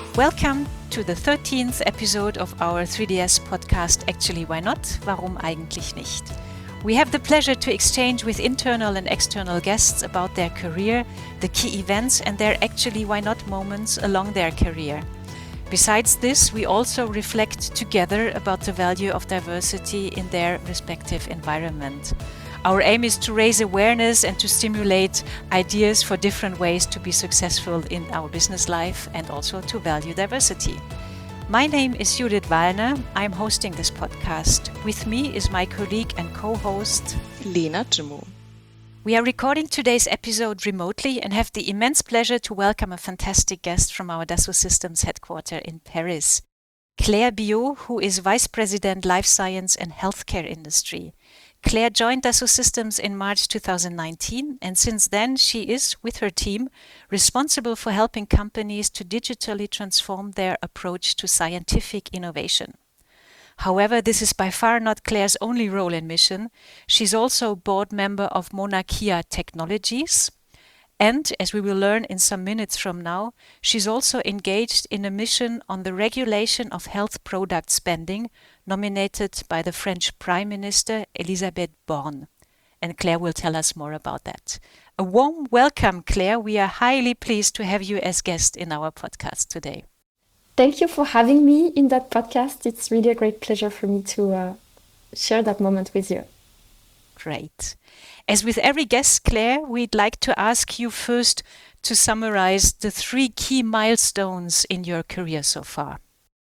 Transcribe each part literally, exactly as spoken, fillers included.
Welcome to the thirteenth episode of our three D S podcast, Actually Why Not? Warum eigentlich nicht? We have the pleasure to exchange with internal and external guests about their career, the key events and their actually why not moments along their career. Besides this, we also reflect together about the value of diversity in their respective environment. Our aim is to raise awareness and to stimulate ideas for different ways to be successful in our business life and also to value diversity. My name is Judith Wallner. I'm hosting this podcast. With me is my colleague and co-host Lena Jimmo. We are recording today's episode remotely and have the immense pleasure to welcome a fantastic guest from our Dassault Systems headquarters in Paris. Claire Biot, who is Vice President Life Science and Healthcare Industry. Claire joined Dassault Systems in March two thousand nineteen, and since then she is, with her team, responsible for helping companies to digitally transform their approach to scientific innovation. However, this is by far not Claire's only role and mission. She's also board member of Monarchia Technologies, and, as we will learn in some minutes from now, she's also engaged in a mission on the regulation of health product spending, nominated by the French Prime Minister Elisabeth Borne. And Claire will tell us more about that. A warm welcome, Claire. We are highly pleased to have you as guest in our podcast today. Thank you for having me in that podcast. It's really a great pleasure for me to uh, share that moment with you. Great. As with every guest, Claire, we'd like to ask you first to summarize the three key milestones in your career so far.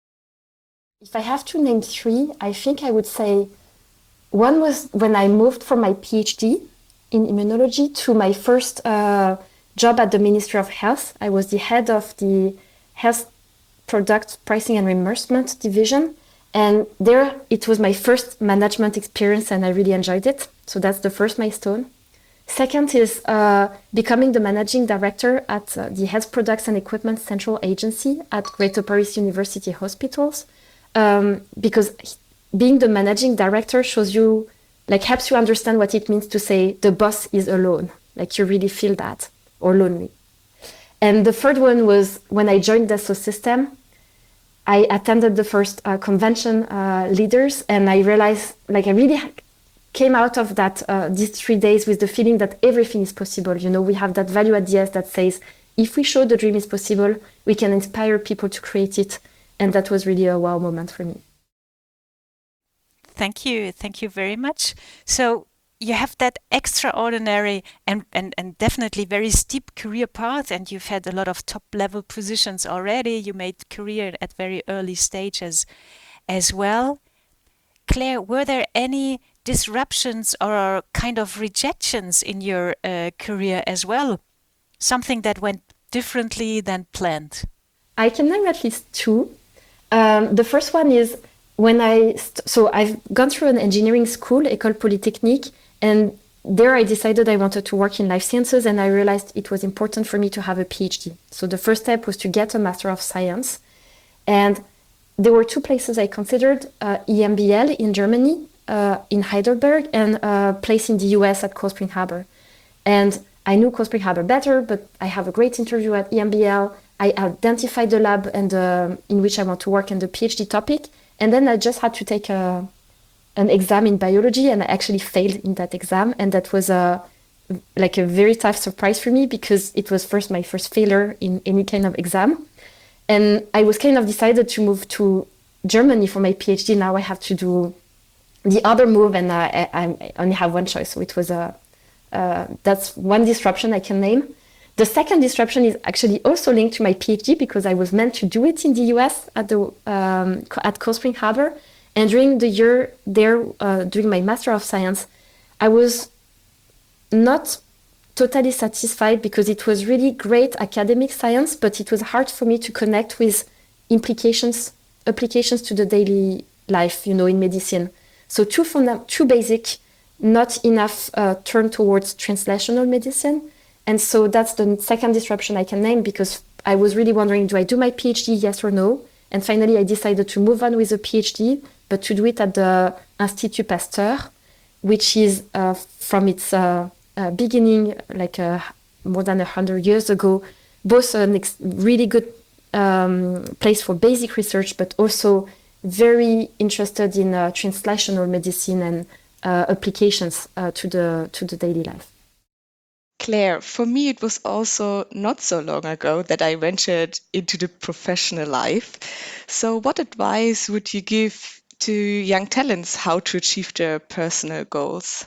If I have to name three, I think I would say one was when I moved from my PhD in immunology to my first uh, job at the Ministry of Health. I was the head of the Health Product Pricing and Reimbursement Division. And there it was my first management experience and I really enjoyed it. So that's the first milestone. Second is uh, becoming the managing director at uh, the Health Products and Equipment Central Agency at Greater Paris University Hospitals. Um, because being the managing director shows you, like helps you understand what it means to say the boss is alone. Like you really feel that, or lonely. And the third one was when I joined Dassault Systèmes. I attended the first uh, convention uh, leaders and I realized like I really came out of that uh, these three days with the feeling that everything is possible. You know, we have that value at D S that says, if we show the dream is possible, we can inspire people to create it. And that was really a wow moment for me. Thank you. Thank you very much. So you have that extraordinary and, and, and definitely very steep career path, and you've had a lot of top level positions already. You made career at very early stages as well. Claire, were there any disruptions or kind of rejections in your uh, career as well? Something that went differently than planned? I can name at least two. Um, the first one is when I, st- so I've gone through an engineering school, École Polytechnique, and there I decided I wanted to work in life sciences and I realized it was important for me to have a PhD. So the first step was to get a Master of Science. And there were two places I considered, uh, E M B L in Germany, uh, in Heidelberg, and a place in the U S at Cold Spring Harbor. And I knew Cold Spring Harbor better, but I have a great interview at E M B L. I identified the lab and uh, in which I want to work and the PhD topic. And then I just had to take a, an exam in biology and I actually failed in that exam. And that was a, like a very tough surprise for me because it was first my first failure in any kind of exam. And I was kind of decided to move to Germany for my PhD. Now I have to do the other move and I, I, I only have one choice. So it was a, uh, that's one disruption I can name. The second disruption is actually also linked to my PhD because I was meant to do it in the U S at the um, at Cold Spring Harbor. And during the year there, uh, during my Master of Science, I was not totally satisfied because it was really great academic science, but it was hard for me to connect with implications, applications to the daily life, you know, in medicine. So too, funda- too basic, not enough uh, turn towards translational medicine. And so that's the second disruption I can name because I was really wondering, do I do my PhD, yes or no? And finally, I decided to move on with a PhD, but to do it at the Institut Pasteur, which is uh, from its uh, uh, beginning, like uh, more than one hundred years ago, both a ex- really good um, place for basic research, but also very interested in uh, translational medicine and uh, applications uh, to the to the daily life. Claire, for me, it was also not so long ago that I ventured into the professional life. So, what advice would you give to young talents how to achieve their personal goals?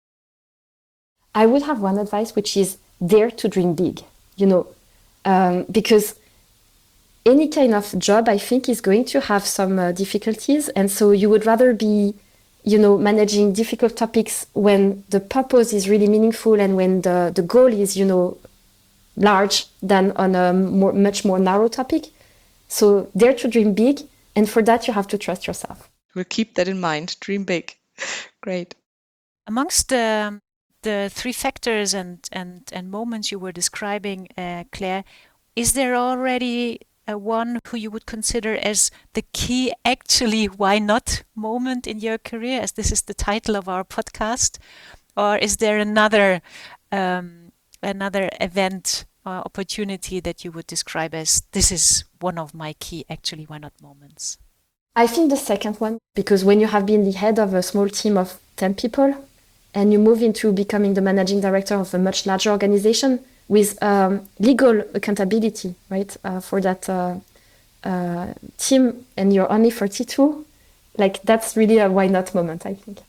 I would have one advice, which is dare to dream big, you know, um, because any kind of job, I think, is going to have some uh, difficulties. And so you would rather be, you know, managing difficult topics when the purpose is really meaningful and when the, the goal is, you know, large than on a more, much more narrow topic. So dare to dream big. And for that, you have to trust yourself. We'll keep that in mind. Dream big. Great. Amongst the, the three factors and, and, and moments you were describing, uh, Claire, is there already a one who you would consider as the key, actually, why not moment in your career, as this is the title of our podcast? Or is there another um, another event or opportunity that you would describe as this is one of my key, actually, why not moments? I think the second one, because when you have been the head of a small team of ten people and you move into becoming the managing director of a much larger organization with um, legal accountability, right, uh, for that uh, uh, team, and you're only thirty-two, like that's really a why not moment, I think.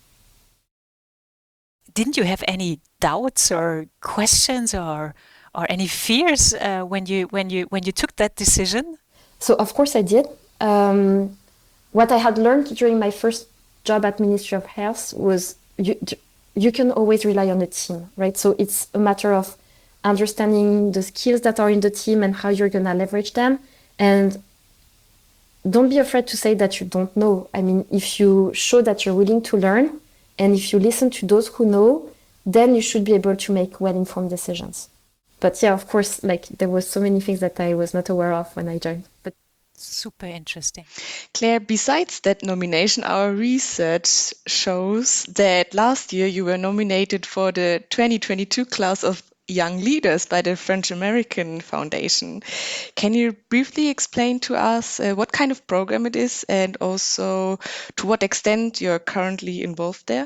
Didn't you have any doubts or questions or or any fears uh, when you when you when you took that decision? So of course I did. Um, what I had learned during my first job at Ministry of Health was you you can always rely on a team, right? So it's a matter of understanding the skills that are in the team and how you're gonna leverage them, and don't be afraid to say that you don't know. I mean, if you show that you're willing to learn, and if you listen to those who know, then you should be able to make well-informed decisions. But yeah, of course, like there was so many things that I was not aware of when I joined. But super interesting. Claire, besides that nomination, our research shows that last year you were nominated for the twenty twenty-two class of Young Leaders by the French American Foundation. Can you briefly explain to us uh, what kind of program it is and also to what extent you're currently involved there?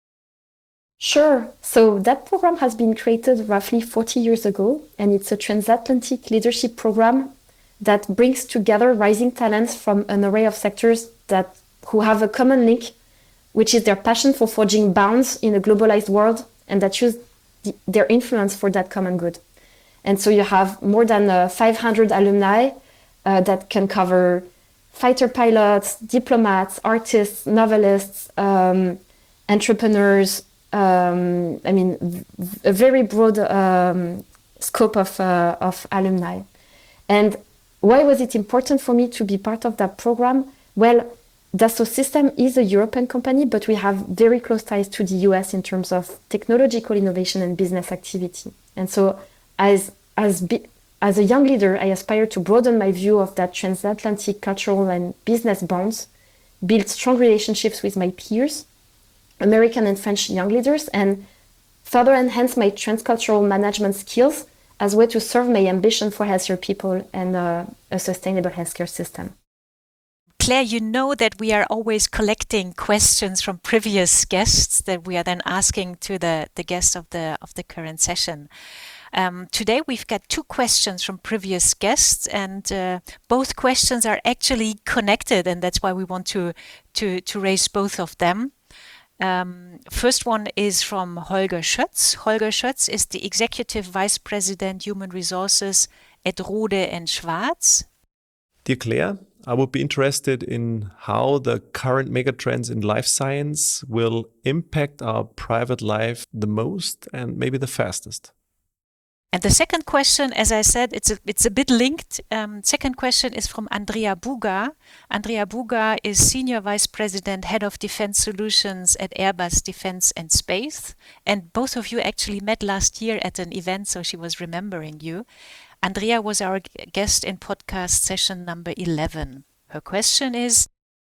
Sure. So that program has been created roughly forty years ago, and it's a transatlantic leadership program that brings together rising talents from an array of sectors that who have a common link, which is their passion for forging bonds in a globalized world, and that use the, their influence for that common good. And so you have more than uh, five hundred alumni uh, that can cover fighter pilots, diplomats, artists, novelists, um, entrepreneurs. Um, I mean, v- a very broad um, scope of uh, of alumni. And why was it important for me to be part of that program? Well, Dassault Systèmes is a European company, but we have very close ties to the U S in terms of technological innovation and business activity. And so as, as, bi- as a young leader, I aspire to broaden my view of that transatlantic cultural and business bonds, build strong relationships with my peers, American and French young leaders, and further enhance my transcultural management skills as a way to serve my ambition for healthier people and uh, a sustainable healthcare system. Claire, you know that we are always collecting questions from previous guests that we are then asking to the, the guests of the of the current session. Um, today we've got two questions from previous guests, and uh, both questions are actually connected, and that's why we want to to to raise both of them. Um, first one is from Holger Schötz. Holger Schötz is the Executive Vice President Human Resources at Rode and Schwarz. Dear Claire, I would be interested in how the current megatrends in life science will impact our private life the most and maybe the fastest. And the second question, as I said, it's a, it's a bit linked. Um, second question is from Andrea Buga. Andrea Buga is Senior Vice President, Head of Defense Solutions at Airbus Defense and Space. And both of you actually met last year at an event, so she was remembering you. Andrea was our guest in podcast session number eleven. Her question is,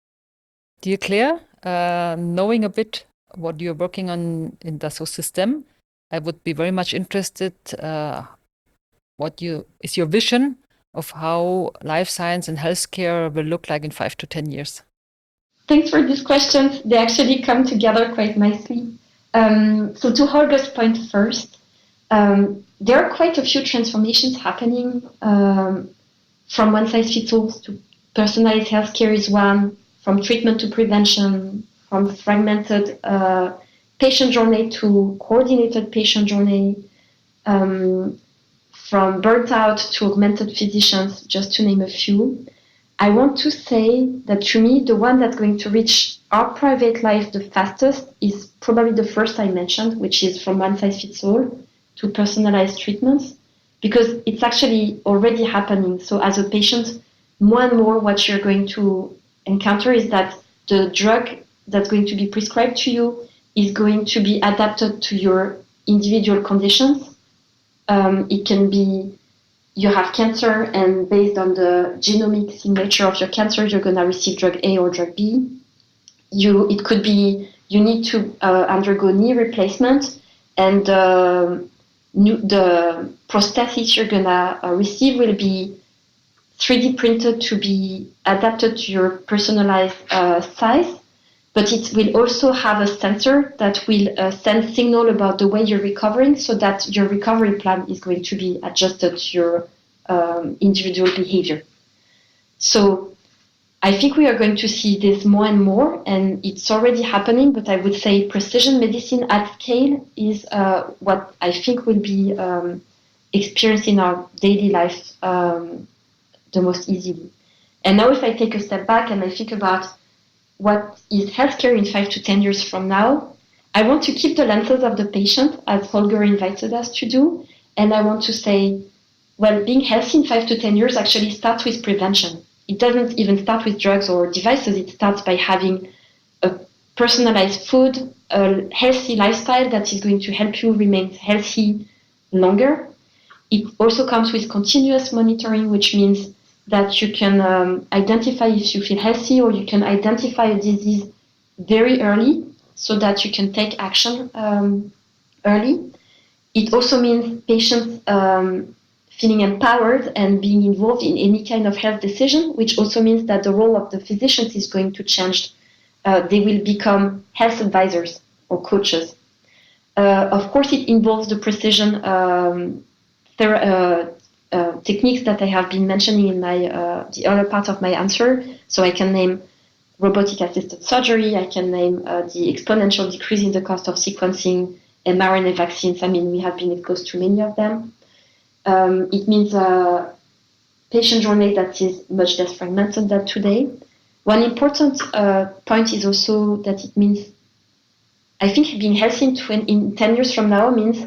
Dear Claire, uh, knowing a bit what you're working on in Dassault Systèmes, I would be very much interested uh, what you is your vision of how life science and healthcare will look like in five to ten years? Thanks for these questions. They actually come together quite nicely. Um, so to Holger's point first, um, there are quite a few transformations happening um, from one size fits all to personalized healthcare is one, from treatment to prevention, from fragmented uh, patient journey to coordinated patient journey, um, from burnt out to augmented physicians, just to name a few. I want to say that to me, the one that's going to reach our private life the fastest is probably the first I mentioned, which is from one size fits all to personalized treatments, because it's actually already happening. So as a patient, more and more what you're going to encounter is that the drug that's going to be prescribed to you is going to be adapted to your individual conditions. Um, it can be you have cancer, and based on the genomic signature of your cancer, you're going to receive drug A or drug B. You, it could be you need to uh, undergo knee replacement, and uh, new, the prosthesis you're going to uh, receive will be three D printed to be adapted to your personalized uh, size. But it will also have a sensor that will uh, send signal about the way you're recovering, so that your recovery plan is going to be adjusted to your um, individual behavior. So I think we are going to see this more and more, and it's already happening, but I would say precision medicine at scale is uh, what I think will be um, experienced in our daily life um, the most easily. And now if I take a step back and I think about what is healthcare in five to ten years from now, I want to keep the lenses of the patient, as Holger invited us to do. And I want to say, well, being healthy in five to ten years actually starts with prevention. It doesn't even start with drugs or devices. It starts by having a personalized food, a healthy lifestyle that is going to help you remain healthy longer. It also comes with continuous monitoring, which means that you can um, identify if you feel healthy, or you can identify a disease very early so that you can take action um, early. It also means patients um, feeling empowered and being involved in any kind of health decision, which also means that the role of the physicians is going to change. Uh, they will become health advisors or coaches. Uh, of course, it involves the precision um, ther- uh, Uh, techniques that I have been mentioning in my uh, the other part of my answer. So I can name robotic assisted surgery. I can name uh, the exponential decrease in the cost of sequencing mRNA vaccines. I mean, we have been exposed to many of them. Um, it means a patient journey that is much less fragmented than today. One important uh, point is also that it means, I think being healthy in, twenty, in ten years from now means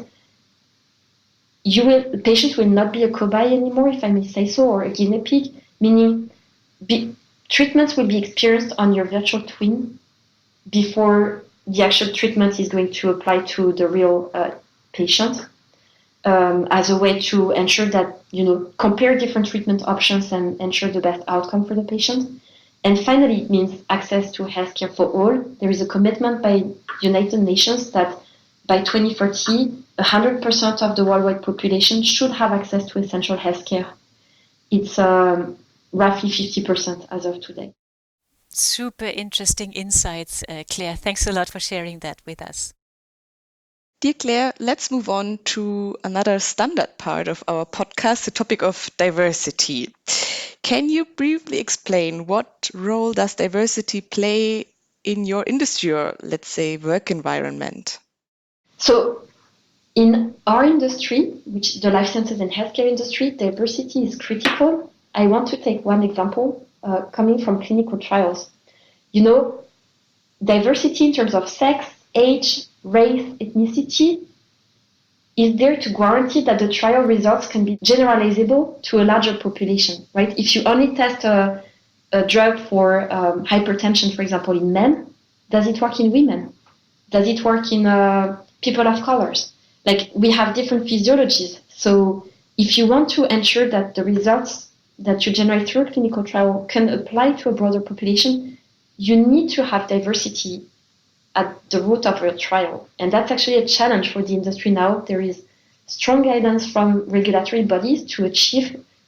You will, the patient will not be a cobaye anymore, if I may say so, or a guinea pig, meaning be, treatments will be experienced on your virtual twin before the actual treatment is going to apply to the real uh, patient, um, as a way to ensure that, you know, compare different treatment options and ensure the best outcome for the patient. And finally, it means access to healthcare for all. There is a commitment by United Nations that by twenty thirty, one hundred percent of the worldwide population should have access to essential healthcare. It's um, roughly fifty percent as of today. Super interesting insights, uh, Claire. Thanks a lot for sharing that with us. Dear Claire, let's move on to another standard part of our podcast, the topic of diversity. Can you briefly explain what role does diversity play in your industry or, let's say, work environment? So in our industry, which is the life sciences and healthcare industry, diversity is critical. I want to take one example uh, coming from clinical trials. You know, diversity in terms of sex, age, race, ethnicity is there to guarantee that the trial results can be generalizable to a larger population, right? If you only test a, a drug for um, hypertension, for example, in men, does it work in women? Does it work in uh, people of colors? Like, we have different physiologies. So if you want to ensure that the results that you generate through a clinical trial can apply to a broader population, you need to have diversity at the root of your trial. And that's actually a challenge for the industry now. There is strong guidance from regulatory bodies to achieve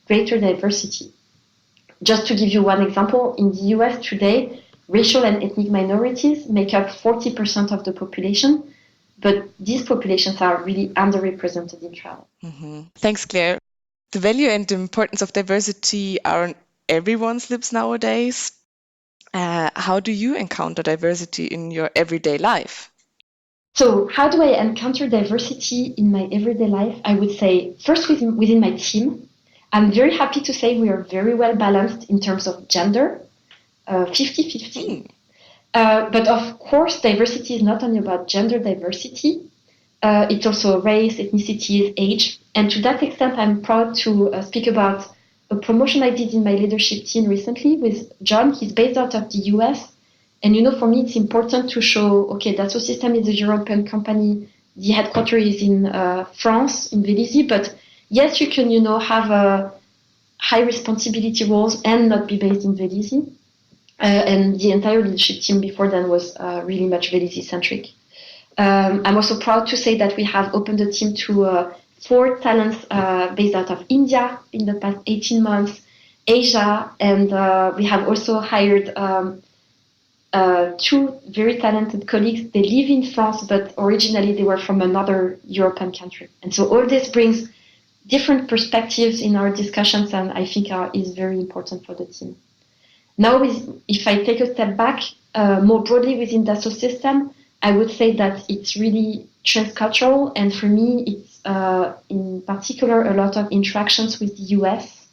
greater diversity. Just to give you one example, in the U S today, racial and ethnic minorities make up forty percent of the population, but these populations are really underrepresented in travel. Mm-hmm. Thanks, Claire. The value and the importance of diversity are on everyone's lips nowadays. Uh, how do you encounter diversity in your everyday life? So how do I encounter diversity in my everyday life? I would say first within, within my team. I'm very happy to say we are very well balanced in terms of gender, uh, fifty-fifty. Mm. Uh, but of course, diversity is not only about gender diversity. Uh, it's also race, ethnicity, age. And to that extent, I'm proud to uh, speak about a promotion I did in my leadership team recently with John. He's based out of the U S. And, you know, for me, it's important to show, okay, Dassault Systèmes is a European company. The headquarters is in uh, France, in Vélizy. But yes, you can, you know, have a high responsibility roles and not be based in Vélizy. Uh, and the entire leadership team before then was uh, really much Vélizy-centric. Um, I'm also proud to say that we have opened the team to uh, four talents uh, based out of India in the past eighteen months, Asia, and uh, we have also hired um, uh, two very talented colleagues. They live in France, but originally they were from another European country. And so all this brings different perspectives in our discussions, and I think are, is very important for the team. Now, if I take a step back, uh, more broadly within Dassault Systèmes, I would say that it's really transcultural, and for me, it's uh, in particular a lot of interactions with the U S.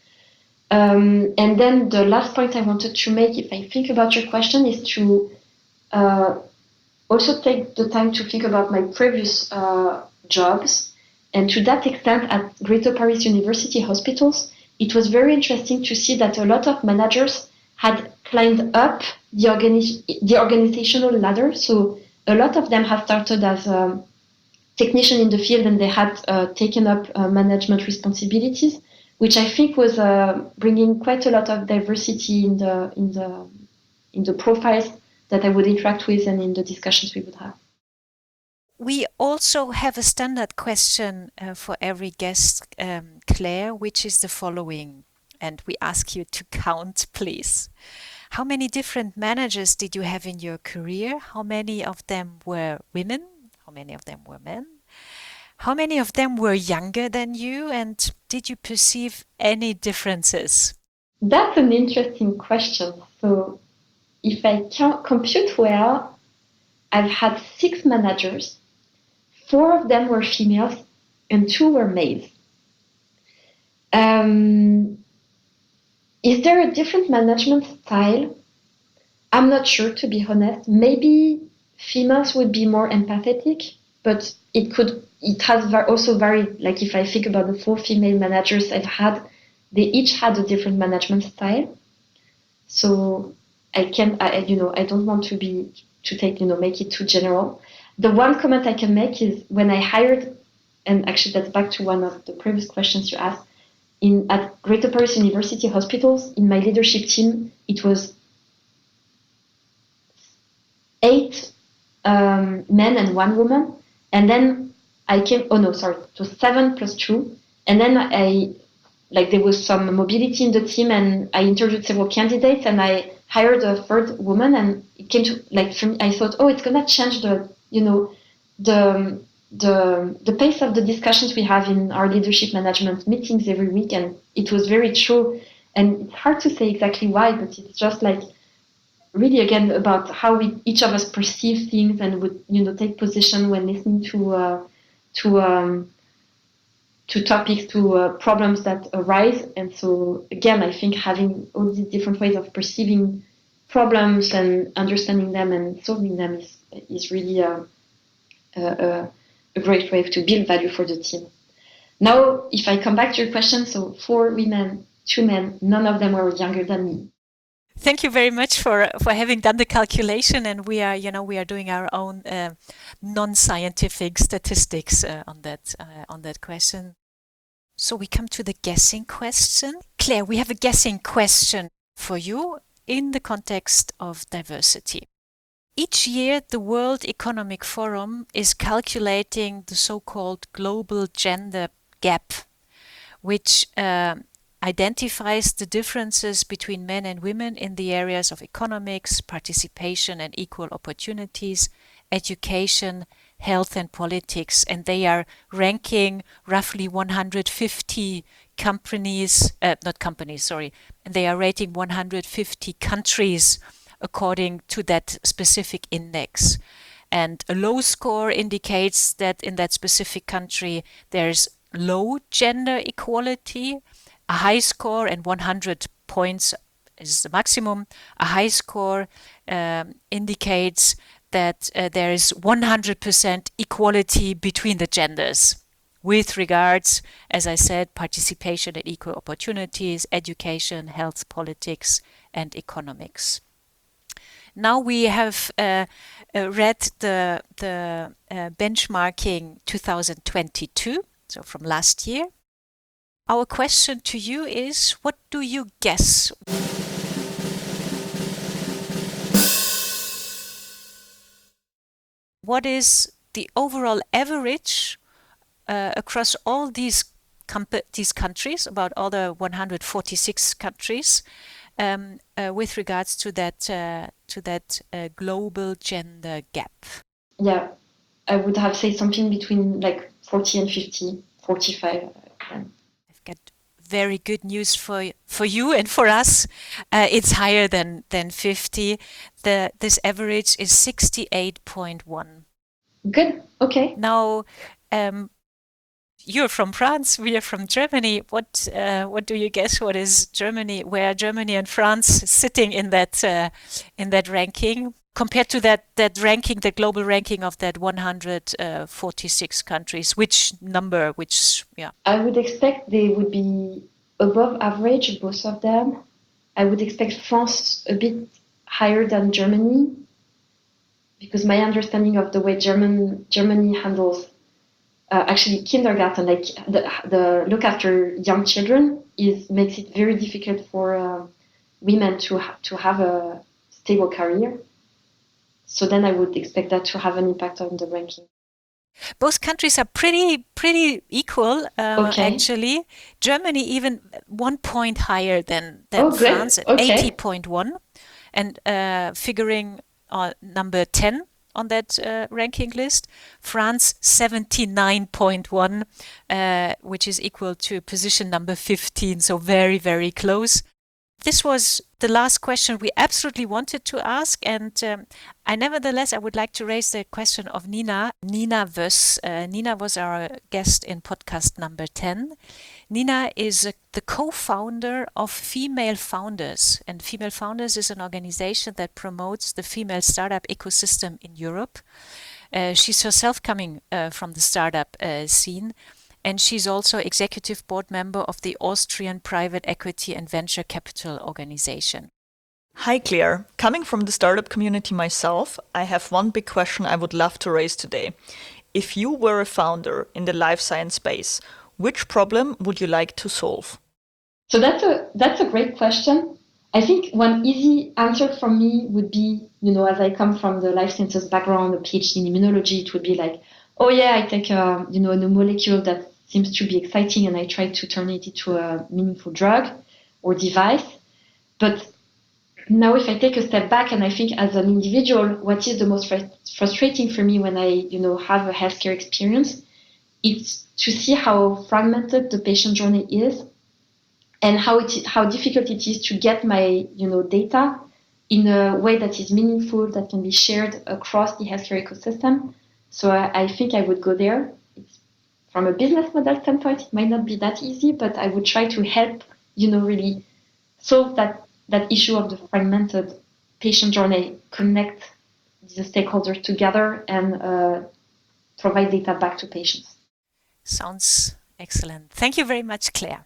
Um, and then the last point I wanted to make, if I think about your question, is to uh, also take the time to think about my previous uh, jobs. And to that extent, at Greater Paris University Hospitals, it was very interesting to see that a lot of managers had climbed up the, organi- the organizational ladder. So a lot of them have started as a technician in the field, and they had uh, taken up uh, management responsibilities, which I think was uh, bringing quite a lot of diversity in the in the in the profiles that I would interact with and in the discussions we would have. We also have a standard question uh, for every guest, um, Claire, which is the following, and we ask you to count, please. How many different managers did you have in your career? How many of them were women? How many of them were men? How many of them were younger than you? And did you perceive any differences? That's an interesting question. So if I count, compute well, I've had six managers. Four of them were females and two were males. Um, is there a different management style? I'm not sure, to be honest. Maybe females would be more empathetic, but it could. It has also varied. Like if I think about the four female managers I've had, they each had a different management style. So I can't. I, you know, I don't want to be to take you know make it too general. The one comment I can make is when I hired, and actually that's back to one of the previous questions you asked, in at Greater Paris University Hospitals, in my leadership team, it was eight um, men and one woman. And then I came, oh no, sorry, it was seven plus two. And then I, like there was some mobility in the team, and I interviewed several candidates, and I hired a third woman, and it came to, like, for me, I thought, oh, it's gonna change the, you know, the the the pace of the discussions we have in our leadership management meetings every week, and it was very true. And it's hard to say exactly why, but it's just like really again about how we each of us perceive things and would you know take position when listening to uh, to um, to topics, to uh, problems that arise. And so again, I think having all these different ways of perceiving problems and understanding them and solving them is is really a, a, a great way to build value for the team. Now, if I come back to your question, so four women, two men, none of them were younger than me. Thank you very much for for having done the calculation, and we are, you know, we are doing our own uh, non-scientific statistics uh, on that uh, on that question. So we come to the guessing question. Claire, we have a guessing question for you in the context of diversity. Each year, the World Economic Forum is calculating the so-called global gender gap, which uh, identifies the differences between men and women in the areas of economics, participation and equal opportunities, education, health and politics, and they are ranking roughly one hundred fifty companies, uh, not companies, sorry, and they are rating one hundred fifty countries according to that specific index. And a low score indicates that in that specific country there's low gender equality. A high score, and one hundred points is the maximum, a high score um, indicates that uh, there is one hundred percent equality between the genders with regards, as I said, participation and equal opportunities, education, health, politics, and economics. Now we have uh, uh, read the, the uh, benchmarking two thousand twenty-two, so from last year. Our question to you is, what do you guess? What is the overall average uh, across all these these countries, about all the one hundred forty-six countries, um, uh, with regards to that uh, to that uh, global gender gap? Yeah, I would have said something between like forty and fifty, forty-five. Uh, I've got very good news for for you and for us. Uh, it's higher than than fifty. The this average is sixty-eight point one. Good. Okay. Now, um, you're from France. We are from Germany. What uh, what do you guess? What is Germany? Where are Germany and France sitting in that uh, in that ranking compared to that that ranking, the global ranking of that one hundred forty-six countries? Which number? Which yeah? I would expect they would be above average, both of them. I would expect France a bit higher than Germany, because my understanding of the way German Germany handles uh, actually kindergarten, like the, the look after young children, is makes it very difficult for uh, women to ha- to have a stable career. So then I would expect that to have an impact on the ranking. Both countries are pretty pretty equal, uh, Okay. actually. Germany even one point higher than, than Oh, great. France at Okay. eighty point one, and uh, figuring uh, number ten on that uh, ranking list. France seventy-nine point one, uh, which is equal to position number fifteen, so very, very close. This was the last question we absolutely wanted to ask, and um, I nevertheless I would like to raise the question of Nina. Nina Wöss. Uh, Nina was our guest in podcast number ten. Nina is uh, the co-founder of Female Founders, and Female Founders is an organization that promotes the female startup ecosystem in Europe. Uh, she's herself coming uh, from the startup uh, scene. And she's also executive board member of the Austrian Private Equity and Venture Capital Organization. Hi Claire, coming from the startup community myself, I have one big question I would love to raise today. If you were a founder in the life science space, which problem would you like to solve? So that's a that's a great question. I think one easy answer from me would be, you know, as I come from the life sciences background, a PhD in immunology, it would be like, oh yeah, I take a, you know, a molecule that seems to be exciting and I try to turn it into a meaningful drug or device. But now if I take a step back and I think as an individual, what is the most fr- frustrating for me when I, you know, have a healthcare experience, it's to see how fragmented the patient journey is and how it how difficult it is to get my, you know, data in a way that is meaningful, that can be shared across the healthcare ecosystem. So I, I think I would go there. It's, from a business model standpoint, it might not be that easy, but I would try to help, you know, really solve that, that issue of the fragmented patient journey, connect the stakeholders together and uh, provide data back to patients. Sounds excellent. Thank you very much, Claire.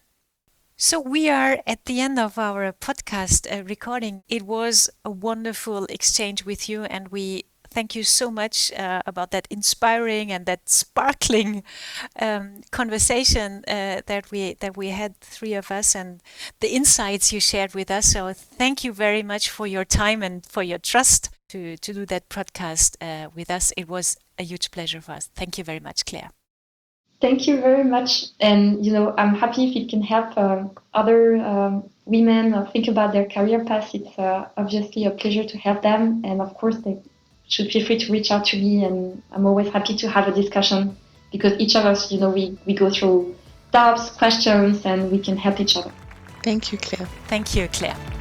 So we are at the end of our podcast uh, recording. It was a wonderful exchange with you, and we thank you so much uh, about that inspiring and that sparkling um, conversation uh, that we that we had, three of us, and the insights you shared with us. So thank you very much for your time and for your trust to, to do that podcast uh, with us. It was a huge pleasure for us. Thank you very much, Claire. Thank you very much. And, you know, I'm happy if it can help um, other um, women uh, think about their career path. It's uh, obviously a pleasure to help them. And of course, they should feel free to reach out to me. And I'm always happy to have a discussion because each of us, you know, we, we go through doubts, questions, and we can help each other. Thank you, Claire. Thank you, Claire.